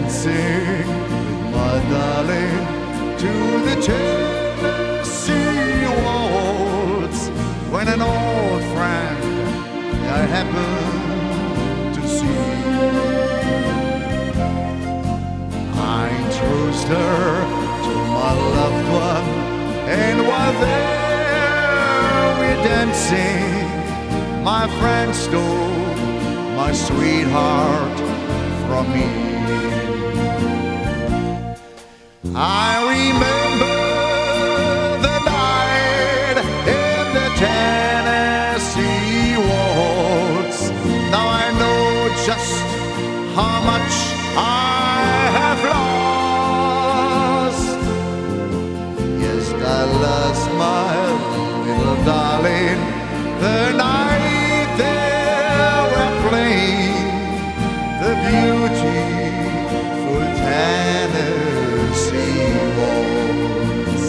dancing with my darling to the Tennessee waltz when an old friend I happened to see. I introduced her to my loved one, and while there we're dancing, my friend stole my sweetheart from me. I remember the night in the Tennessee waltz. Now I know just how much I have lost. Yes, I lost my little darling the night they were playing the beautiful Tennessee waltz.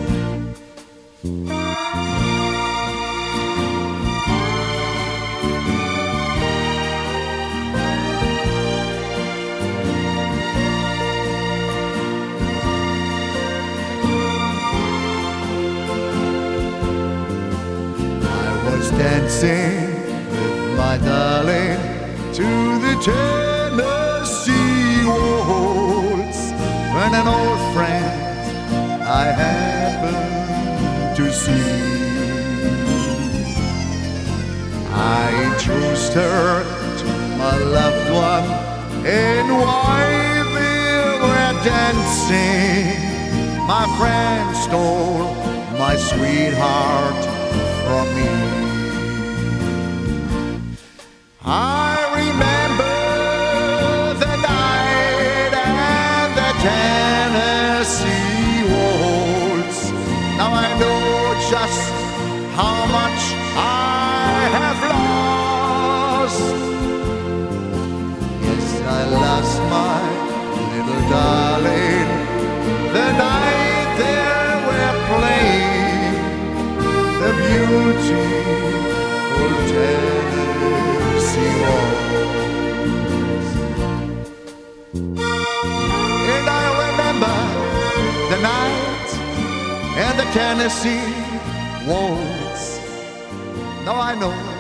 Dancing with my darling to the Tennessee waltz when an old friend I happened to see. I introduced her to my loved one, and while we were dancing, my friend stole my sweetheart from me. I remember the night and the Tennessee waltz. Now I know just how much I have lost. Yes, I lost my little darling the night they were playing the beautiful Tennessee waltz. And I remember the night and the Tennessee waltz. Now I know